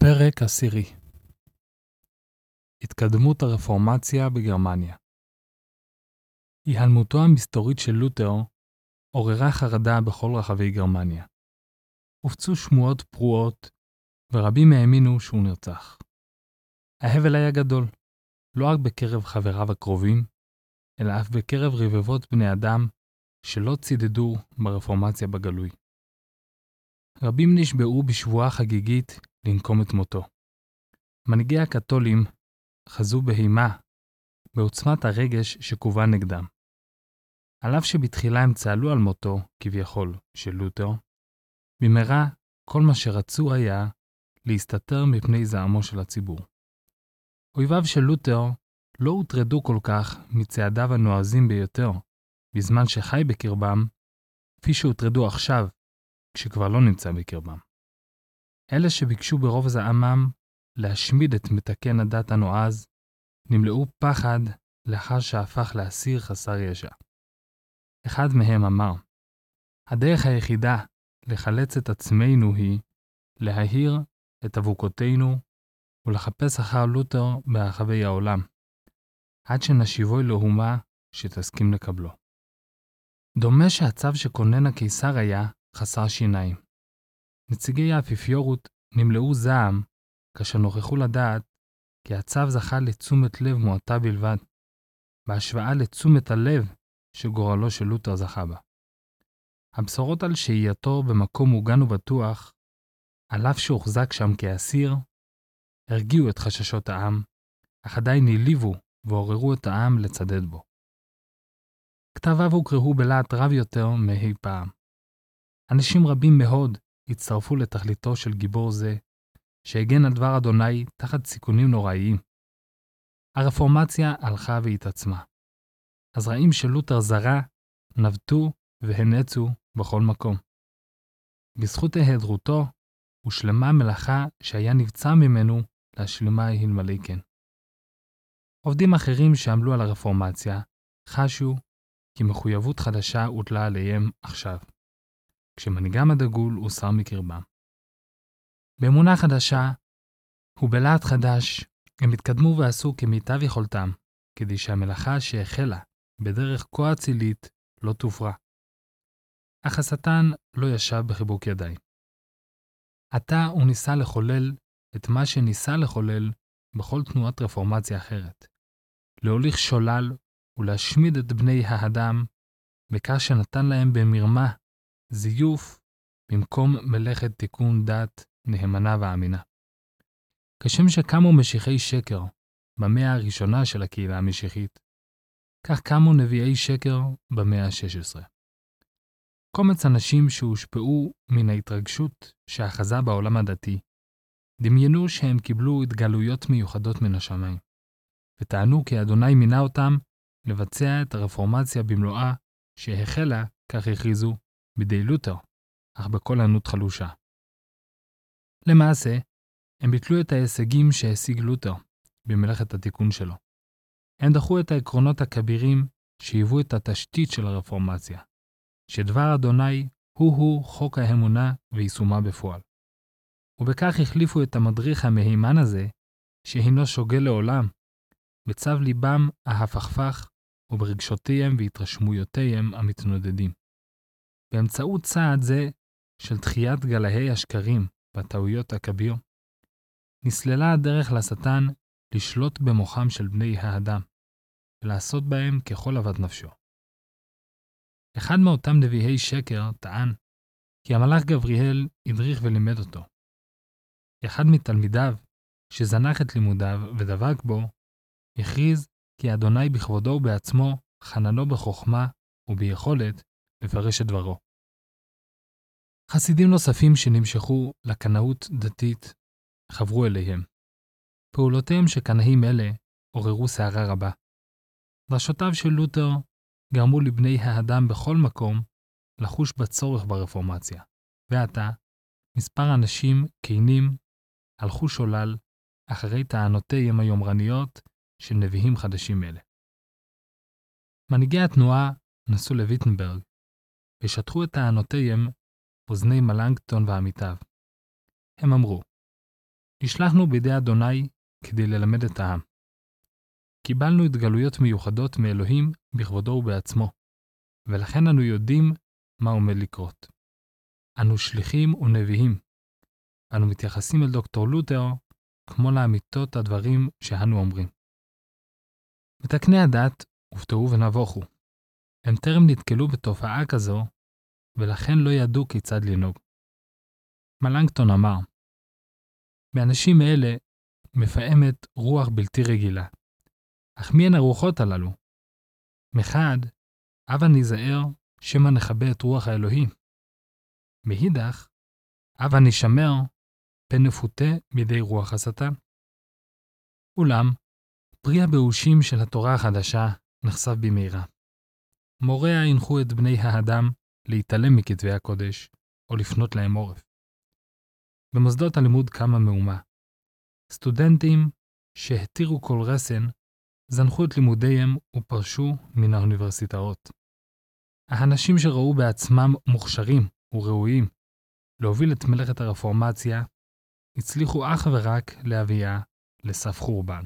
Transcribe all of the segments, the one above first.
פרק 10. התקדמות הרפורמציה בגרמניה. היעלמותו המסתורית של לותר עוררה חרדה בכל רחבי גרמניה. הופצו שמועות פרועות, ורבים האמינו שהוא נרצח. ההבל היה גדול, לא רק בקרב חבריו הקרובים, אלא אף בקרב רבבות בני אדם שלא צידדו ברפורמציה בגלוי. רבים נשבעו בשבועה חגיגית לנקום את מותו. מנהיגי הקתולים חזו בהימה בעוצמת הרגש שכוון נגדם. על אף שבתחילה הם צהלו על מותו, כביכול, של לותר, במהרה כל מה שרצו היה להסתתר מפני זעמו של הציבור. אויביו של לותר לא הוטרדו כל כך מצעדיו הנועזים ביותר בזמן שחי בקרבם, כפי שהוטרדו עכשיו כשכבר לא נמצא בקרבם. אלה שביקשו ברוב זעמם להשמיד את מתקן הדת הנועז, נמלאו פחד לאחר שהפך לאסיר חסר ישע. אחד מהם אמר, הדרך היחידה לחלץ את עצמנו היא להעיר את אבוקותינו ולחפש אחר לותר ברחבי העולם, עד שנשיבו לאומה שתסכים לקבלו. דומה שהצו שכונן הקיסר היה חסר שיניים. נציגי האפיפיורות נמלאו זעם כאשר נוכחו לדעת כי הצו זכה לתשומת לב מועטה בלבד, בהשוואה לתשומת הלב שגורלו של לותר זכה בה. הבשורות על שהייתו במקום מוגן ובטוח, על אף שהוחזק שם כאסיר, הרגיעו את חששות העם, אך עדיין העליבו ועוררו את העם לצדד בו. כתביו הוקראו בלהט רב יותר מאי פעם. אנשים רבים מאוד הצטרפו לתכליתו של גיבור זה, שהגן על דבר אדוני תחת סיכונים נוראיים. הרפורמציה הלכה והתעצמה. הזרעים של לותר זרע נבטו והנצו בכל מקום. בזכות היעדרותו הושלמה מלאכה שהיה נבצר ממנו להשלימה אלמלא כן. עובדים אחרים שעמלו על הרפורמציה חשו כי מחויבות חדשה הוטלה עליהם עכשיו, כשמנהיגם הדגול הוסר מקרבם. באמונה חדשה ובלהט חדש הם התקדמו ועשו כמיטב יכולתם, כדי שהמלאכה שהחלה בדרך כה אצילית לא תופרע. אך השטן לא ישב בחיבוק ידיים. עתה הוא ניסה לחולל את מה שניסה לחולל בכל תנועת רפורמציה אחרת, להוליך שולל ולהשמיד את בני האדם, בכך שנתן להם במרמה זיוף במקום מלאכת תיקון דת נאמנה ואמינה. כשם שקמו משיחי שקר במאה הראשונה של הקהילה המשיחית, כך קמו נביאי שקר במאה ה-16. קומץ אנשים שהושפעו מן ההתרגשות שאחזה בעולם הדתי, דמיינו שהם קיבלו התגלויות מיוחדות מן השמיים, וטענו כי אדוני מינה אותם לבצע את הרפורמציה במלואה שהחלה, כך הכריזו, בידי לותר, אך בכל ענות חלושה. למעשה, הם ביטלו את ההישגים שהשיג לותר במלאכת התיקון שלו. הם דחו את העקרונות הכבירים שהיוו את התשתית של הרפורמציה, שדבר אדוני הוא חוק האמונה ויישומה בפועל. ובכך החליפו את המדריך המהימן הזה, שהינו שוגה לעולם, בצו ליבם ההפכפך וברגשותיהם והתרשמויותיהם המתנודדים. באמצעות צעד זה של דחיית גלהי השקרים והטעויות הכביר, נסללה הדרך לשטן לשלוט במוחם של בני האדם, ולעשות בהם ככל אוות נפשו. אחד מאותם נביאי שקר טען כי המלאך גבריאל הדריך ולימד אותו. אחד מתלמידיו, שזנח את לימודיו ודבק בו, הכריז כי אדוני בכבודו ובעצמו חננו בחוכמה וביכולת לפרש את דברו. חסידים נוספים שנמשכו לקנאות דתית חברו אליהם. פעולותיהם שקנאים אלה עוררו סערה רבה. דרשותיו של לותר גרמו לבני האדם בכל מקום לחוש בצורך ברפורמציה, ועתה מספר אנשים כנים הלכו שולל אחרי טענותיהם היומרניות של נביאים חדשים אלה. מנהיגי התנועה נסו לויטנברג ושטחו את טענותיהם אוזני מלנגטון ועמיתיו. הם אמרו, נשלחנו בידי אדוני כדי ללמד את העם. קיבלנו התגלויות מיוחדות מאלוהים בכבודו ובעצמו, ולכן אנו יודעים מה עומד לקרות. אנו שליחים ונביאים. אנו מתייחסים אל דוקטור לותר כמו לאמיתות הדברים שאנו אומרים. מתקני הדת הופתעו ונבוכו. הם טרם נתקלו בתופעה כזו, ולכן לא ידעו כיצד לנהוג. מלנגטון אמר, באנשים אלה מפעמת רוח בלתי רגילה. אך מי הן הרוחות הללו? מחד, הבה ניזהר שמא נכבה את רוח האלוהים. מאידך, הבה נשמר פן נפותה בידי רוח השטן. אולם, פרי הבאושים של התורה החדשה נחשף במהרה. מוריה הנחו את בני האדם להתעלם מכתבי הקודש או לפנות להם עורף. במוסדות הלימוד קמה מהומה. סטודנטים שהתירו כל רסן זנחו את לימודיהם ופרשו מן האוניברסיטאות. האנשים שראו בעצמם מוכשרים וראויים להוביל את מלאכת הרפורמציה הצליחו אך ורק להביאה לסף חורבן.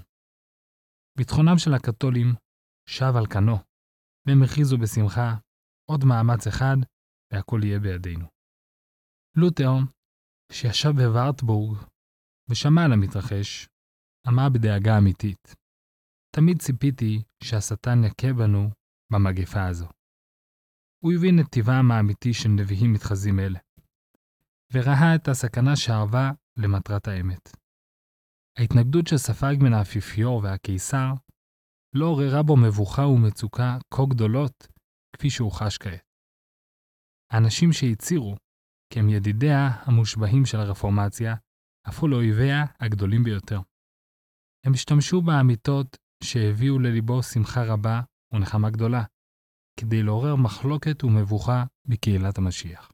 ביטחונם של הקתולים שב על כנו, והם הכריזו בשמחה, עוד מאמץ אחד והכל יהיה בידינו. לותר, שישב בוורטבורג ושמע על המתרחש, אמר בדאגה אמיתית, תמיד ציפיתי שהשטן יכה בנו במגפה הזו. הוא הבין את טבעם האמיתי של נביאים מתחזים אלה, וראה את הסכנה שערבה למטרת האמת. ההתנגדות שספג מן האפיפיור והקיסר לא עוררה בו מבוכה ומצוקה כה גדולות כפי שהוא חש כעת. האנשים שהצירו כי הם ידידיה המושבעים של הרפורמציה הפכו לאויביה הגדולים ביותר. הם השתמשו באמיתות שהביאו לליבו שמחה רבה ונחמה גדולה, כדי לעורר מחלוקת ומבוכה בקהילת המשיח.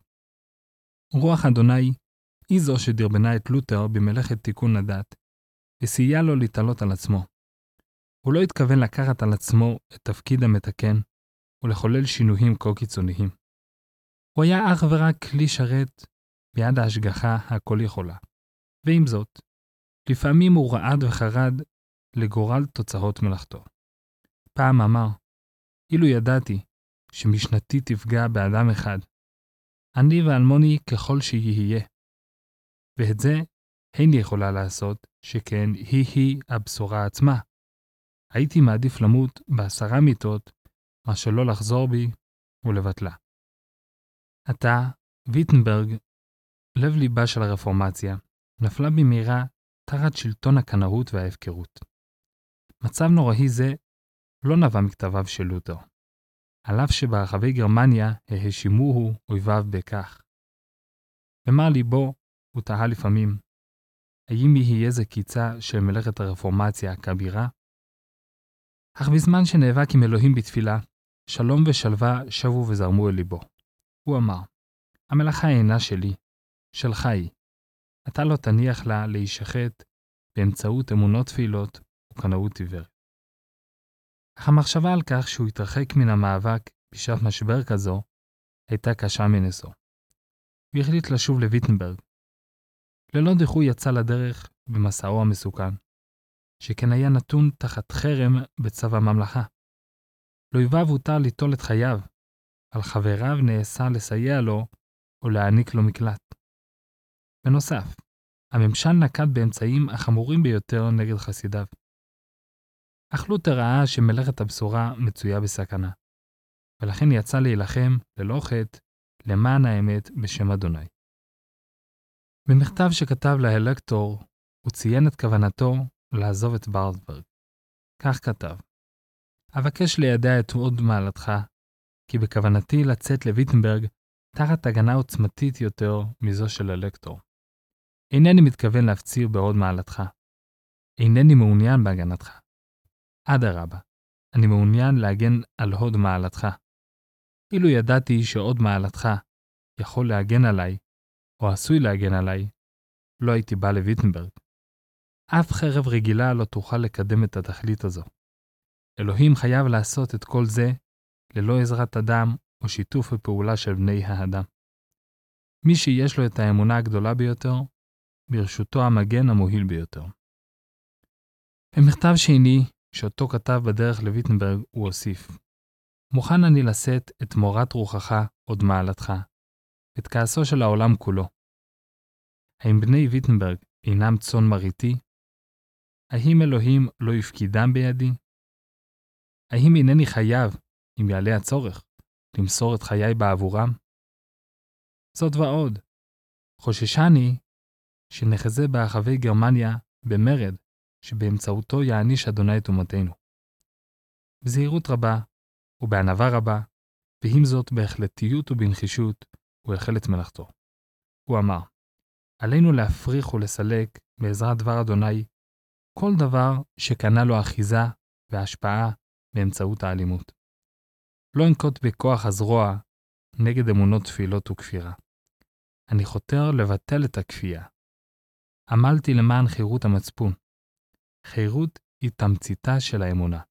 רוח אדוני היא זו שדרבנה את לותר במלאכת תיקון הדת, וסייעה לו להתעלות על עצמו. הוא לא התכוון לקחת על עצמו את תפקיד המתקן ולחולל שינויים כה קיצוניים. הוא היה אך ורק כלי שרת ביד ההשגחה הכל יכולה. ועם זאת, לפעמים הוא רעד וחרד לגורל תוצאות מלאכתו. פעם אמר, אילו ידעתי שמשנתי תפגע באדם אחד, אני ואלמוני ככל שיהיה. ואת זה איני יכולה לעשות, שכן היא הבשורה עצמה. הייתי מעדיף למות ב10 מיתות, מה שלא לחזור בי ולבטלה. עתה, ויטנברג, לב ליבה של הרפורמציה, נפלה במהרה תחת שלטון הקנאות וההפקרות. מצב נוראי זה לא נבע מכתביו של לותר, על אף שברחבי גרמניה האשימוהו אויביו בכך. במר ליבו הוא תהה לפעמים, האם יהיה זה קיצה של מלאכת הרפורמציה הכבירה? אך בזמן שנאבק עם אלוהים בתפילה, שלום ושלווה שבו וזרמו אל ליבו. הוא אמר, המלאכה אינה שלי, שלך היא. אתה לא תניח לה להישחט באמצעות אמונות תפילות וקנאות עיוורת. אך המחשבה על כך שהוא התרחק מן המאבק בשעת משבר כזו, הייתה קשה מנשוא. הוא החליט לשוב לויטנברג. ללא דיחוי יצא לדרך במסעו המסוכן, שכן היה נתון תחת חרם בצו הממלכה. לאויביו הותר ליטול את חייו, על חבריו נאסר לסייע לו או להעניק לו מקלט. בנוסף, הממשל נקט באמצעים החמורים ביותר נגד חסידיו. אך לותר ראה שמלאכת הבשורה מצויה בסכנה, ולכן יצא להילחם ללא חטא למען האמת בשם אדוני. במכתב שכתב לאלקטור, הוא ציין את כוונתו לעזוב את וורטברג. כך כתב, אבקש לידע את עוד מעלתך, כי בכוונתי לצאת לויטנברג תחת הגנה עוצמתית יותר מזו של אלקטור. אינני מתכוון להפציר בעוד מעלתך. אינני מעוניין בהגנתך. אדרבה, אני מעוניין להגן על הוד מעלתך. אילו ידעתי שעוד מעלתך יכול להגן עליי, או עשוי להגן עליי, לא הייתי בא לויטנברג. אף חרב רגילה לא תוכל לקדם את התכלית הזו. אלוהים חייב לעשות את כל זה ללא עזרת אדם או שיתוף הפעולה של בני האדם. מי שיש לו את האמונה הגדולה ביותר, ברשותו המגן המוביל ביותר. במכתב שני, שאותו כתב בדרך לוויטנברג, הוא הוסיף: מוכן אני לשאת את מורת רוחך עוד מעלתך, את כעסו של העולם כולו. האם בני ויטנברג אינם צאן מרעיתי? האם אלוהים לא יפקידם בידי? האם אינני חייב, אם יעלה הצורך, למסור את חיי בעבורם? זאת ועוד, חוששני שנחזה ברחבי גרמניה במרד שבאמצעותו יעניש אדוני את אומתנו. בזהירות רבה ובענווה רבה, ועם זאת בהחלטיות ובנחישות, הוא החל את מלאכתו. הוא אמר: עלינו להפריך ולסלק בעזרת דבר אדוני כל דבר שקנה לו אחיזה והשפעה באמצעות האלימות. לא אנקוט בכוח הזרוע נגד אמונות תפילות וכפירה. אני חותר לבטל את הכפייה. עמלתי למען חירות המצפון. חירות היא תמציתה של האמונה.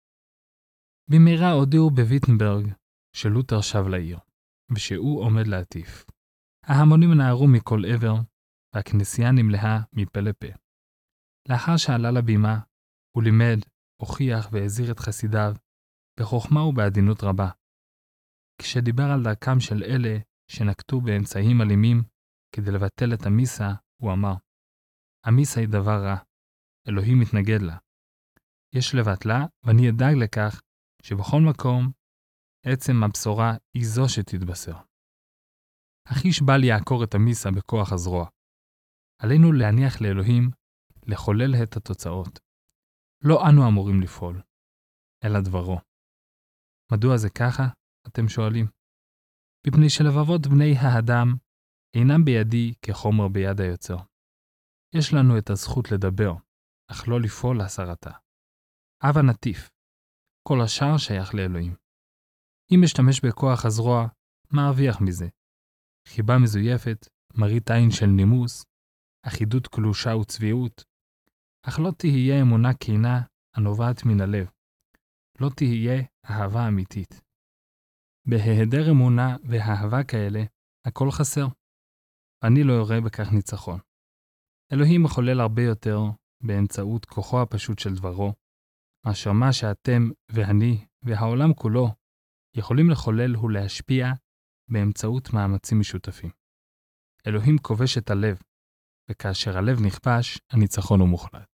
במהרה הודיעו בוויטנברג שלותר שב לעיר, ושהוא עומד להטיף. ההמונים נערו מכל עבר, והכנסייה נמלאה מפה לפה. לאחר שעלה לבימה, הוא לימד, הוכיח והזהיר את חסידיו, בחוכמה ובעדינות רבה. כשדיבר על דרכם של אלה שנקטו באמצעים אלימים כדי לבטל את המיסה, הוא אמר: המיסה היא דבר רע, אלוהים מתנגד לה. יש לבטלה, ואני אדאג לכך שבכל מקום עצם הבשורה היא זו שתתבשר. אך איש בל יעקור את המיסה בכוח הזרוע. עלינו להניח לאלוהים לחולל את התוצאות. לא אנו אמורים לפעול, אלא דברו. מדוע זה ככה? אתם שואלים. מפני שלבבות בני האדם אינם בידי כחומר ביד היוצר. יש לנו את הזכות לדבר, אך לא לפעול להסרתה. הבה נטיף. כל השאר שייך לאלוהים. אם משתמש בכוח הזרוע, מה ארוויח מזה? חיבה מזויפת, מראית עין של נימוס, אחידות קלושה וצביעות, אך לא תהיה אמונה כנה הנובעת מן הלב. לא תהיה אהבה אמיתית. בהיעדר אמונה ואהבה כאלה, הכל חסר. אני לא אראה בכך ניצחון. אלוהים מחולל הרבה יותר באמצעות כוחו הפשוט של דברו, מאשר מה שאתם ואני והעולם כולו יכולים לחולל ולהשפיע באמצעות מאמצים משותפים. אלוהים כובש את הלב, וכאשר הלב נכבש, הניצחון הוא מוחלט.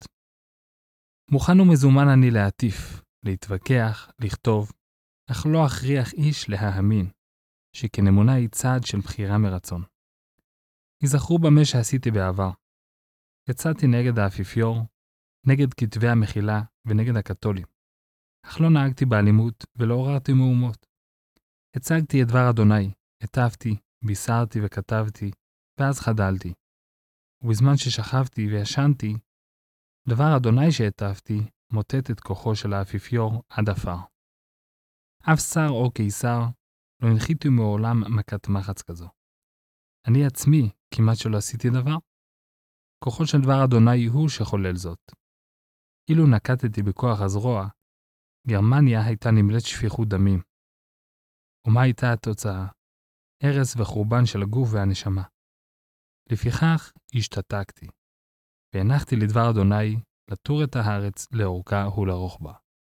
מוכן ומזומן אני להטיף, להתווכח, לכתוב, אך לא אכריח איש להאמין, שכן אמונה היא צעד של בחירה מרצון. יזכרו במה שעשיתי בעבר. יצאתי נגד האפיפיור, נגד כתבי המחילה ונגד הקתולים. אך לא נהגתי באלימות ולא עוררתי מהומות. הצגתי את דבר אדוני, הטפתי, בישרתי וכתבתי, ואז חדלתי. ובזמן ששכבתי וישנתי, דבר אדוני שהטפתי מוטט את כוחו של האפיפיור עד עפר. אף שר או קיסר לא הנחיתי מעולם מכת מחץ כזו. אני עצמי כמעט שלא עשיתי דבר. כוחו של דבר אדוני הוא שחולל זאת. אילו נקטתי בכוח הזרוע, גרמניה הייתה נמלאת שפיכות דמים. ומה הייתה התוצאה? הרס וחורבן של הגוף והנשמה. לפיכך השתתקתי, והנחתי לדבר אדוני לתור את הארץ לאורכה ולרוחבה.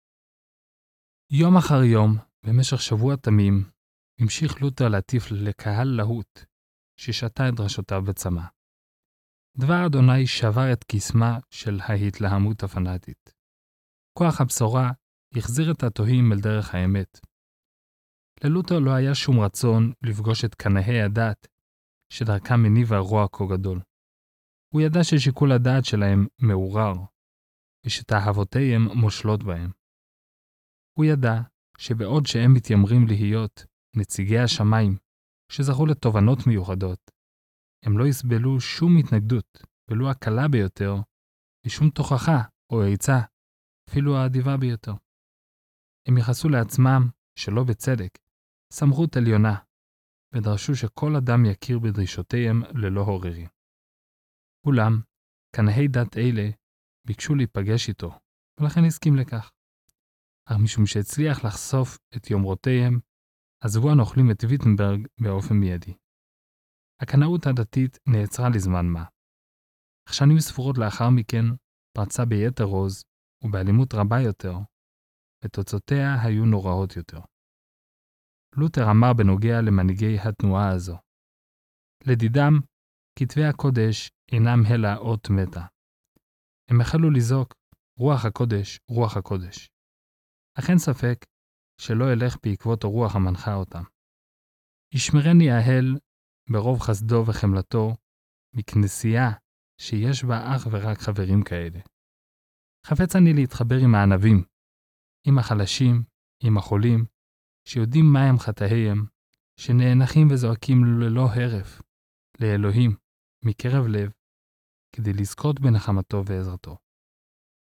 יום אחר יום, במשך שבוע תמים, המשיך לותר להטיף לקהל להוט, ששתה את דרשותיו בצמא. דבר אדוני שבר את קסמה של ההתלהמות הפנאטית. כוח הבשורה החזיר את התוהים אל דרך האמת. ללותר לא היה שום רצון לפגוש את קנאי הדת, שדרכם מניב הרוע כה גדול. הוא ידע ששיקול הדעת שלהם מעורר, ושתאוותיהם מושלות בהם. הוא ידע שבעוד שהם מתיימרים להיות נציגי השמיים, שזכו לתובנות מיוחדות, הם לא יסבלו שום התנגדות, ולו הקלה ביותר, ושום תוכחה או עצה, אפילו האדיבה ביותר. הם יחסו לעצמם, שלא בצדק, סמכות עליונה, ודרשו שכל אדם יכיר בדרישותיהם ללא עוררין. אולם, קנאי דת אלה ביקשו להיפגש איתו, ולכן הסכים לכך. אך משום שהצליח לחשוף את יומרותיהם, עזבו הנוכלים את ויטנברג באופן מיידי. הקנאות הדתית נעצרה לזמן מה. אך שנים ספורות לאחר מכן פרצה ביתר עוז ובאלימות רבה יותר, ותוצאותיה היו נוראות יותר. לותר אמר בנוגע למנהיגי התנועה הזו, לדידם, כתבי הקודש אינם אלא אות מתה. הם החלו לזעוק, רוח הקודש, רוח הקודש. אך אין ספק שלא אלך בעקבות הרוח המנחה אותם. ישמרני האל ברוב חסדו וחמלתו מכנסייה שיש בה אך ורק חברים כאלה. חפץ אני להתחבר עם הענבים, עם החלשים, עם החולים, שיודעים מהם חטאיהם, שנאנחים וזועקים ללא הרף, לאלוהים, מקרב לב, כדי לזכות בנחמתו ועזרתו.